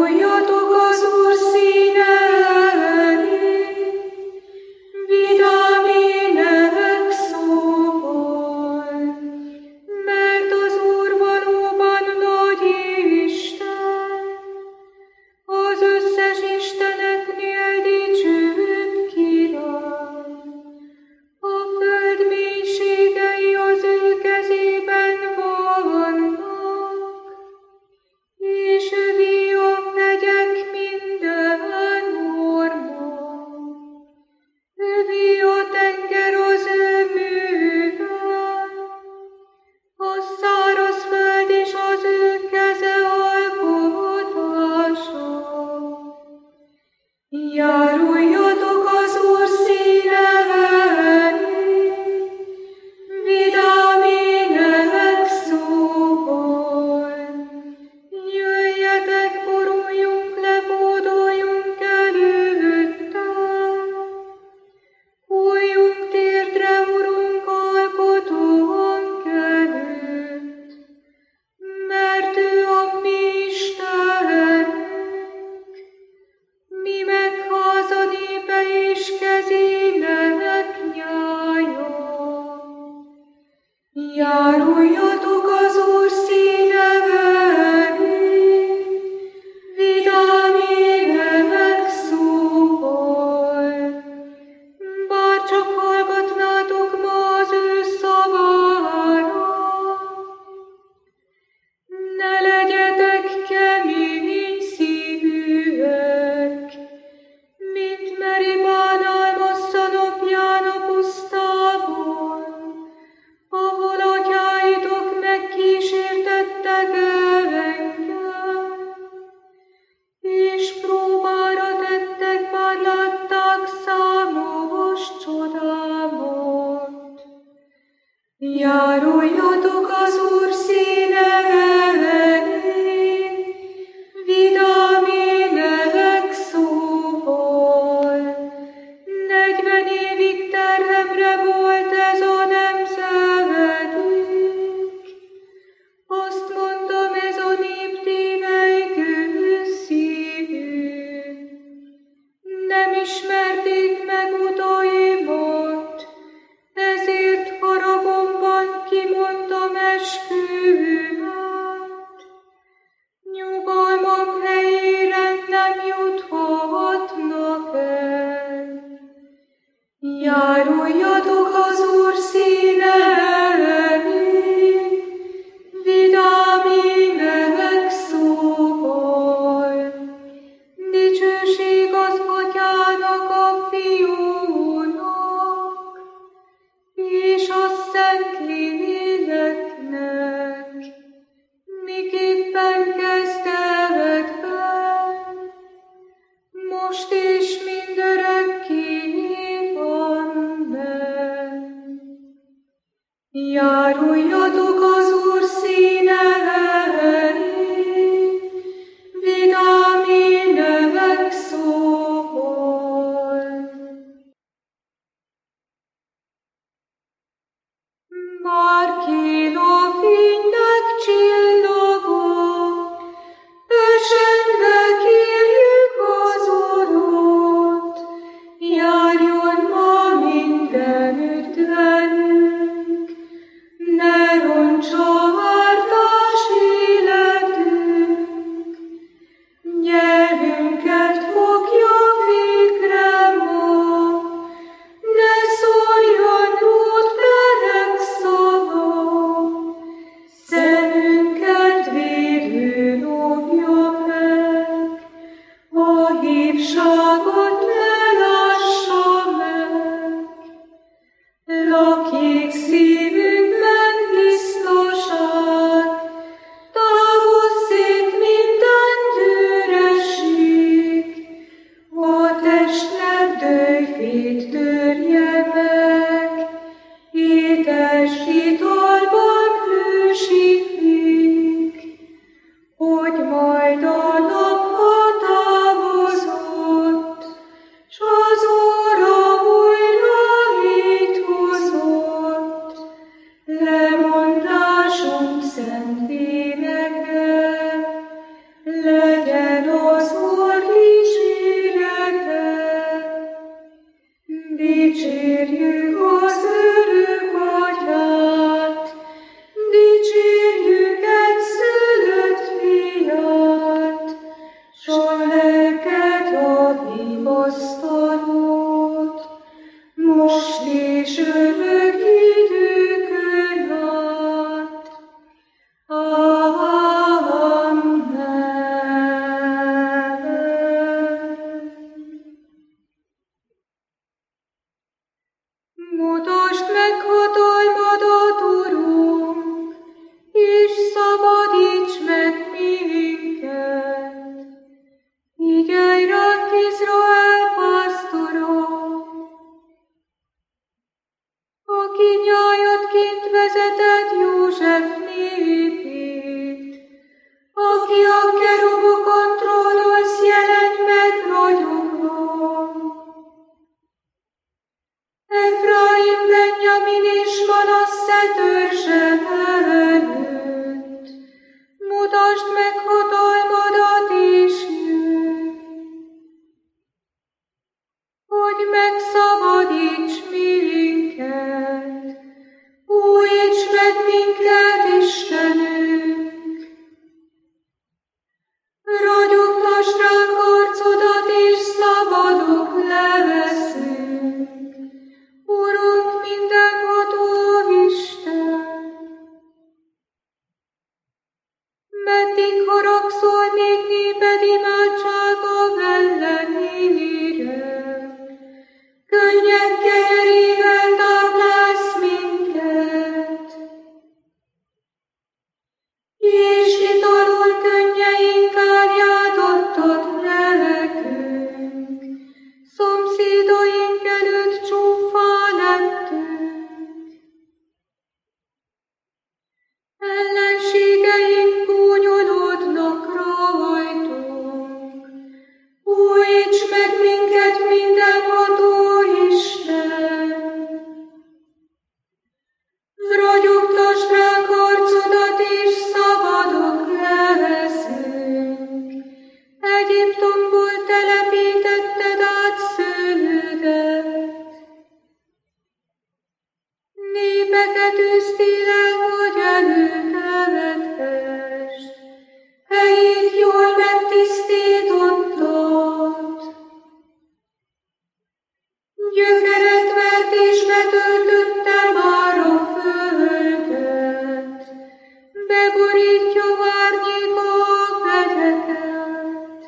Járuljatok az Úr színe elé, vidám ének szóval, mert az Úr valóban nagy Isten, az összes isteneknél dicsőbb király. A föld mélységei az ő kezében vannak, és övé a hegyek minden horma. Övé a tenger az ő műve, a száraz föld és az ő keze alkotása. Járuljatok az Úr színe elé, vidám ének szóval. Jöjjetek, boruljunk le, bódoljunk előtte. Hulljunk térdre, Urunk, alkotónk előtt, mert ő a mi Istenünk, mi meg háza népe és kezének nyája. Járuljatok az Úr színe elé, vidám ének szóval. Bár csak hallgatnátok ma az ő szavára, ne legyetek kemény szívűek, mint Meribán Almassza napján a pusztában, ahol atyáitok megkísértettek engem, és próbára tettek, bár látták számos csodámat. Járuljatok az Úr színe elé, vidám ének szóval. 40 évig terhemre volt ez a nemzedék. Azt mondtam, ez a nép tényleg szívű. Nem ismerték meg utaimat, ezért haragomban kimondtam esküvőmet. Nyugalmam helyére nem juthatnak el. Járuljatok az Úr színe elé, vidám ének szóval. Dicsőség az Atyának, a Fiúnak, és a Szentléleknek, miképpen kezdetben, most és mindörökké. Amen. min is Manasse törzse előtt, mutasd meg hatalmadat és jöjj, hogy megszabadíts minket, újíts meg minket, Istenünk. Ragyogtasd ránk arcodat, és szabadok leszünk, Urunk, mindenható Isten. Meddig haragszol még néped imádsága ellenére? Könnyekkel erével táplálsz minket, és italul könnyeink árját adtad nekünk, szomszédaink előtt csúffá lettünk. Ellenségeink gúnyolódnak rajtunk, újíts meg minket, mindenható Isten! Ragyogtasd ránk arcodat, és szabadok leszünk, Egyiptomból telepítetted át szőlődet. Népeket űztél el, hogy előtemetest, helyét jól megtisztítottad. Gyökeret vert és betöltötte már a földet, beborítja árnyéka a hegyeket.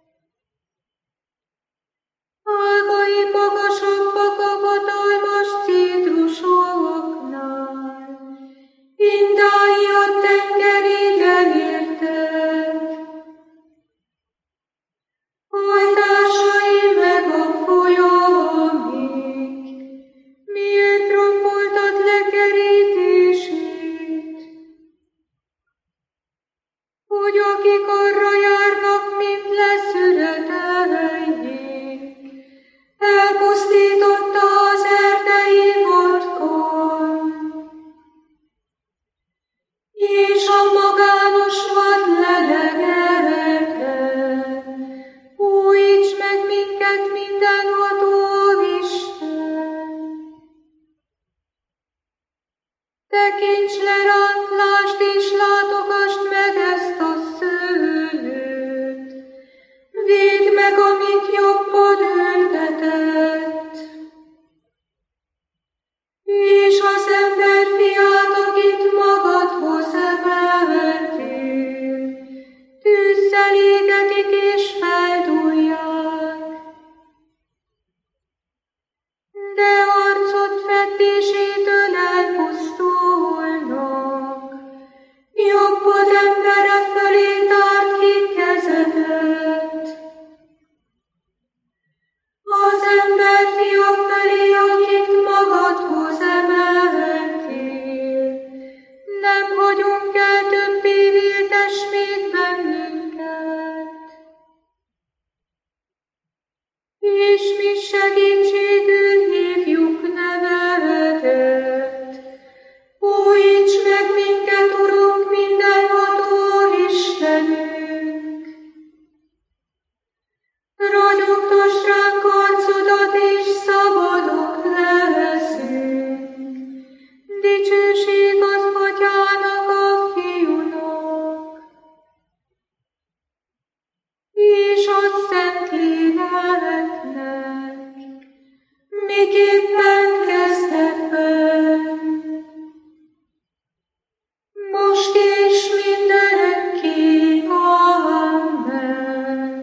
Ágai magasabbak a hatalmas citrusoknál, indái a tengerig elértek. Hajtásai meg a folyamig, miért romboltad le kerítését? Hogy akik arra járnak, mint leszületeljék, elpusztította az erdei vadkon, és a magános vadlelegeket. Újíts meg minket, mindenható Isten! Tekints le ránk, lásd és látogasd meg ezt a szőlőt, védd meg, amit jobbod ültetett, és az emberfiát, akit magadhoz emeltél, tűzzel égetik és feldúlják. De arcod fedésétől elpusztulnak, jobbod embere fölé tárt ki kezedet. Az emberfia felé, akit magadhoz emeltél, nem hagyunk el többé, éltess még bennünket. És mi segítségül hívjuk nevedet. Újíts meg minket, Urunk, mindenható Istenünk! Ragyogtasd ránk arcodat, és szabadok leszünk. Dicsőség az Atyának, a Fiúnak, és a Szentléleknek, miképpen kezdetben, most és mindörökké. Amen.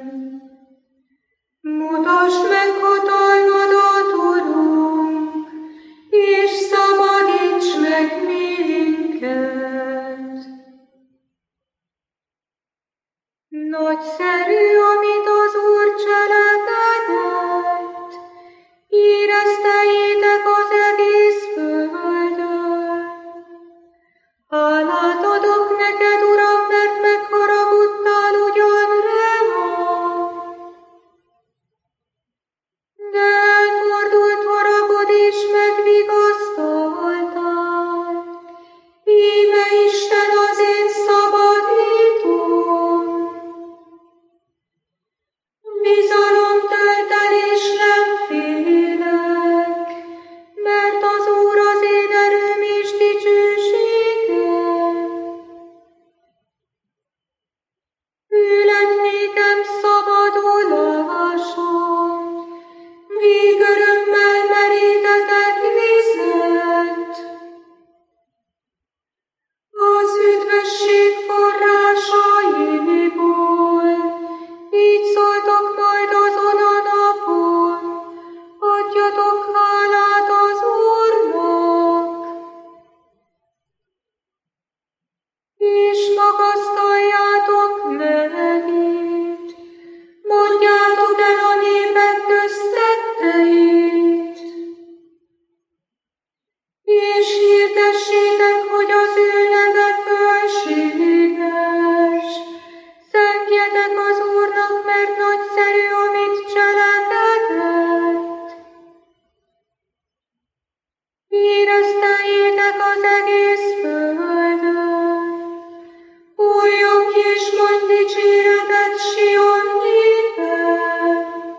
Mutasd meg hatalmadat, Urunk, és szabadíts meg minket. Nagyszerű, amit az Úr cselekedett, éreztejétek az egész földön. Hálát adok neked, Uram, mert megharagudtál ugyan rám, de mondjátok el a népek köztetteit, és hirdessétek, hogy az ő neve fölséges. Zengjetek az Úrnak, mert nagyszerű, amit cselekedett. Híreszteljétek az egész földön. Újjon ki és mondj dicséretet Sion népen.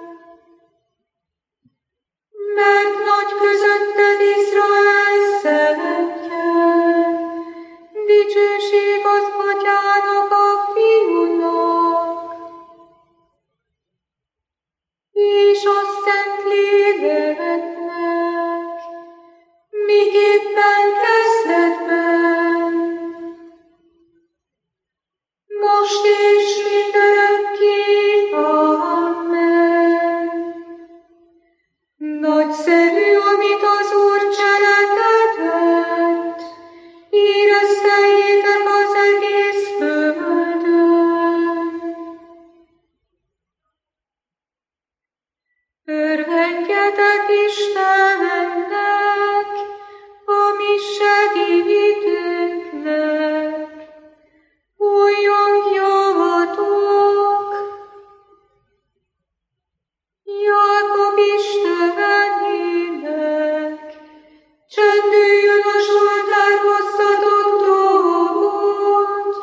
Mert nagy közötted Izrael szentje, dicsőség az Atyának a Fiúnak, és a Szentléleknek, miképpen kezdetben, most és mindörökké. Amen. Nagyszerű, amit az Úr cselekedett, híreszteljétek az egész földön. Örvendjetek Istennek, a mi segítőnknek, újjongjatok, Jákob Istenének, csendüljön a Zsoltár, hozzatok dolgot,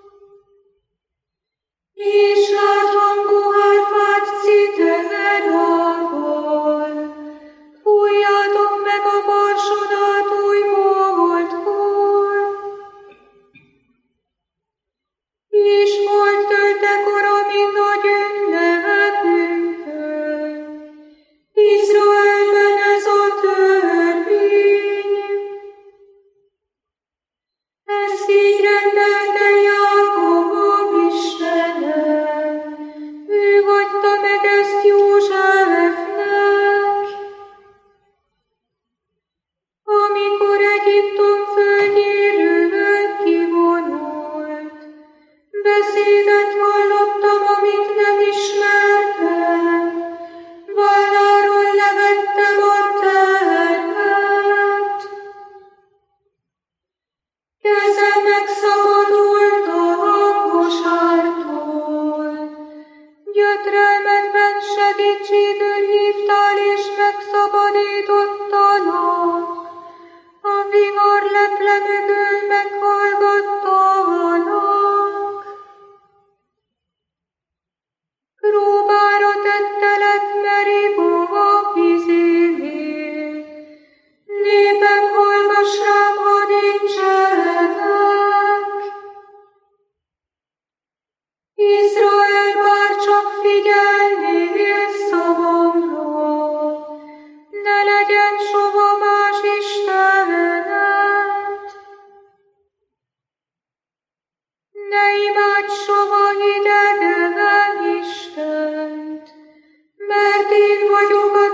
és lágyhangú hárfát citerával, fújjátok meg a barsonát új holdkor, és holdtöltekor, mint nagy ünnepünkön. Izraelben ez a törvény. Ezt így rendelte Jákob Istene. Ő hagyta meg ezt Józsefnek, amikor Egyiptom földjéről kivonult. Beszédet hallottam, amit nem ismertem, válláról levettem a terhet. Kezem megszabadult a kosártól, gyötrelmedben segítségül hívtál és megszabadítottalak, a vihar leple mögül meghallgattalak. Próbára tettelek Meriba vizénél, népem hallgass rám, hadd én cselek. Izrael bárcsak figyelnél szavamra, ne legyen soha más istenet. Ne imádj soha idegen Istent, mert én vagyok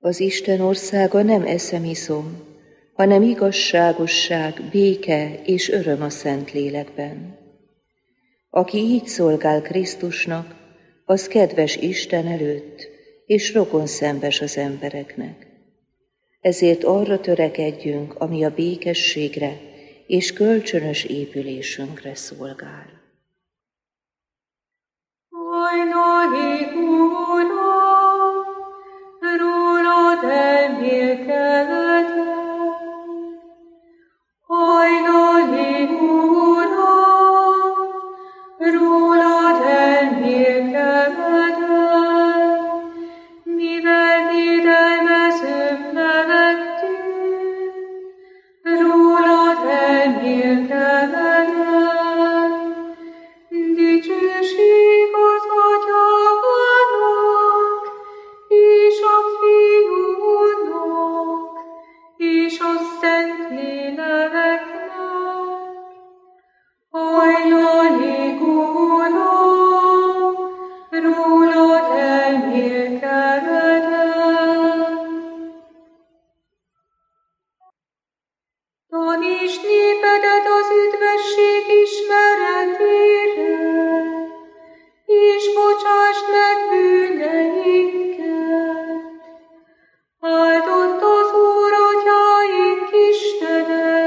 Az Isten országa nem eszemiszom, hanem igazságosság, béke és öröm a Szentlélekben. Aki így szolgál Krisztusnak, az kedves Isten előtt, és rokonszenves az embereknek. Ezért arra törekedjünk, ami a békességre és kölcsönös épülésünkre szolgál. Hajnali Uram, rólad elmélkedem. Hajnali Uram, rólad elmélkedem. Mivel védelmezőm levettünk, rólad elmélkedem. Dicsőség az Atyának, és a Fiúnak, és a Szentléleknek. Hajnali Uram, rólad elmélkedem. Tanítsd népedet az üdvösség ismeretére, és bocsásd meg bűneinket. Áldott az Úr atyáink Istene,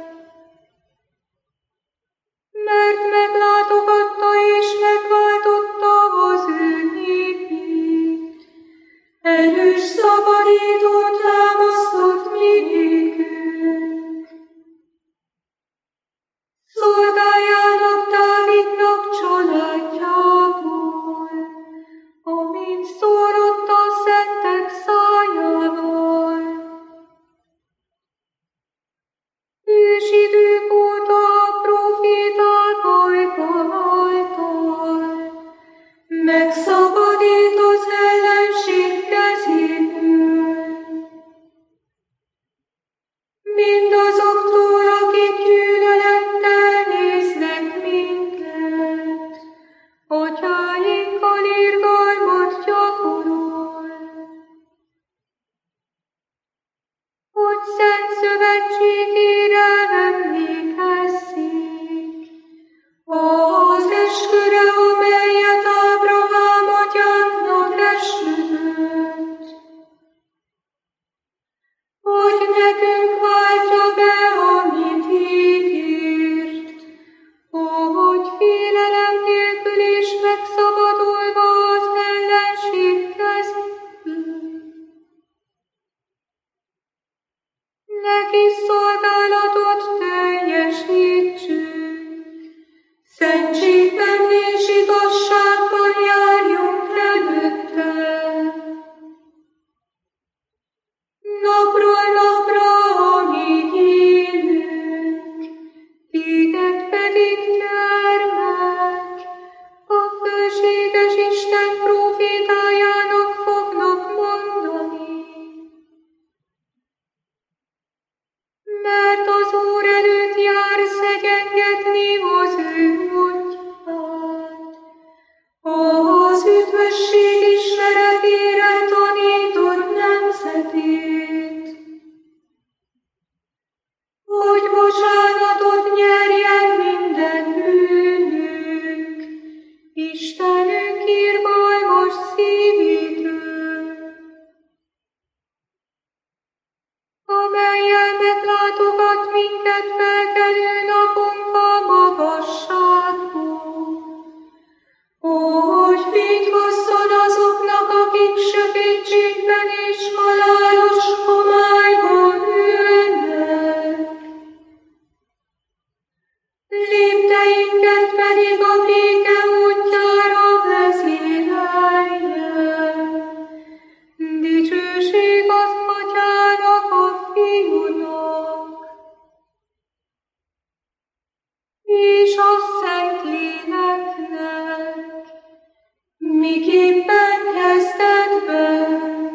mert meglátogatta és megváltotta az ő népét. Erős szabadítót támasztott minékünk. Szolgáljának Dávidnak családjából, amint szólott a szentek szájával. Ősidők óta a proféták ajta által megszabadít az ellenség kezéből. Mindazoktól, akik gyűlölettel néznek minket, atyáinkkal irgalmat gyakorol. Hogy szent szövetségére emlékezzék, az esküre, amelyet Ábrahám atyánknak esküdött, hogy nekünk váltja be, amit ígért, hogy félelem nélkül is megszabadulva az ellenség kezéből. Neki szolgálatot teljesítsünk, szentségben és igazságban járjunk előtte. Napról napra, amíg élünk, téged pedig gyermek, a fölséges Isten profétájának fognak mondani. Mert az Úr előtt jár szegyengetni az ő útját, az üdvösség ismeretére tanított nemzetét, hogy bocsánatot nyerjen minden bűnük, Istenünk irgalmas szívétől, amellyel meglátogat minket felkelő naponka magasságból, hogy fényt hozzon azoknak, akik sötétségben és halálos homályban ülnek. Lépteinket pedig a béke útjára vezérelje. Dicsőség az Atyának, a Fiúnak, és a Szentléleknek, miképpen kezdetben,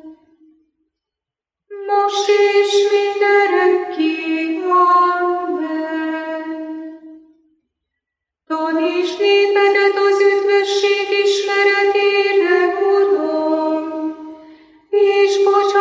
most és mindörökké. Amen. Tanítsd népedet az üdvösség ismeretére, Uram, és bocsásd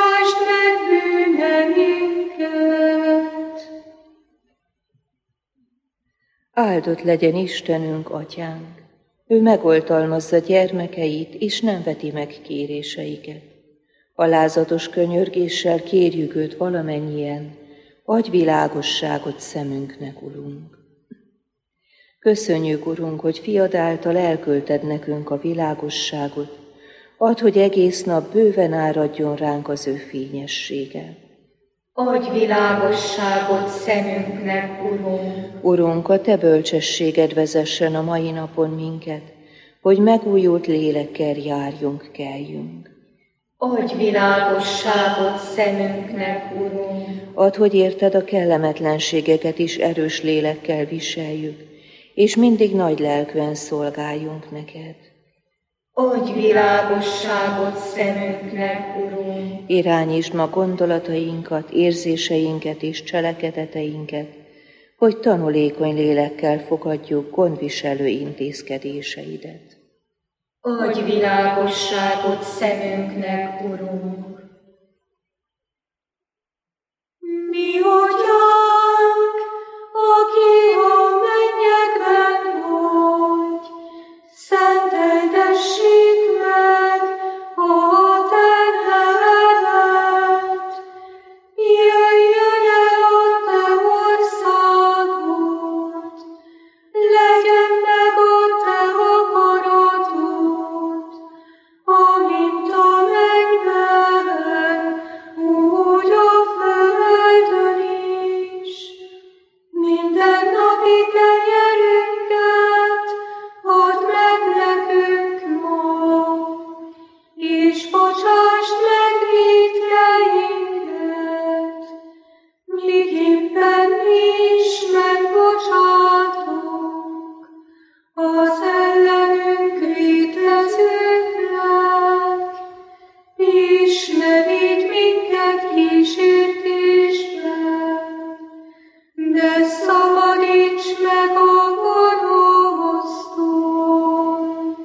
Áldott legyen Istenünk, Atyánk! Ő megoltalmazza gyermekeit, és nem veti meg kéréseiket. Alázatos könyörgéssel kérjük őt valamennyien, adj világosságot szemünknek, Urunk. Köszönjük, Urunk, hogy fiad által elküldted nekünk a világosságot, add, hogy egész nap bőven áradjon ránk az ő fényessége. Adj világosságot szemünknek, Urunk! Urunk, a te bölcsességed vezessen a mai napon minket, hogy megújult lélekkel járjunk, keljünk. Adj világosságot szemünknek, Urunk! Add, hogy érted a kellemetlenségeket is erős lélekkel viseljük, és mindig nagy lelkűen szolgáljunk neked. Adj világosságot szemünknek, Urunk! Irányítsd ma gondolatainkat, érzéseinket és cselekedeteinket, hogy tanulékony lélekkel fogadjuk gondviselő intézkedéseidet. Adj világosságot szemünknek, Urunk! Mi Atyánk, aki a mennyekben vagy, szenteltessék meg a te neved. Jöjjön el a te országod, legyen meg a te akaratod, amint a mennyben, úgy a földön is. Mindennapi kenyerünket add meg nekünk ma, és bocsásd meg vétkeinket, miképpen mi is megbocsátunk az ellenünk vétkezőknek, és ne vigy minket kísértésbe, de szabadíts meg a gonosztól.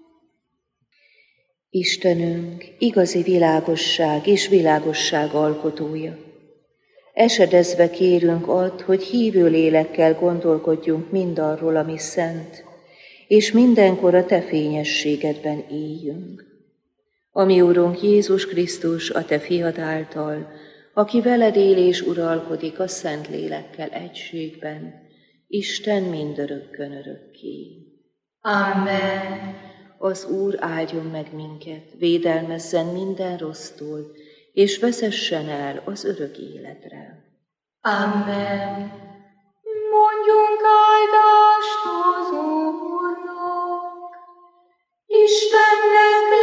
Istenünk, igazi világosság és világosság alkotója. Esedezve kérünk add, hogy hívő lélekkel gondolkodjunk mindarról, ami szent, és mindenkor a te fényességedben éljünk. Ami Urunk Jézus Krisztus, a te fiad által, aki veled él és uralkodik a szent lélekkel egységben, Isten mindörökkön örökké. Amen. Az Úr áldjon meg minket, védelmezzen minden rossztól, és vezessen el az örök életre. Amen. Mondjunk áldást az Úrnak, Istennek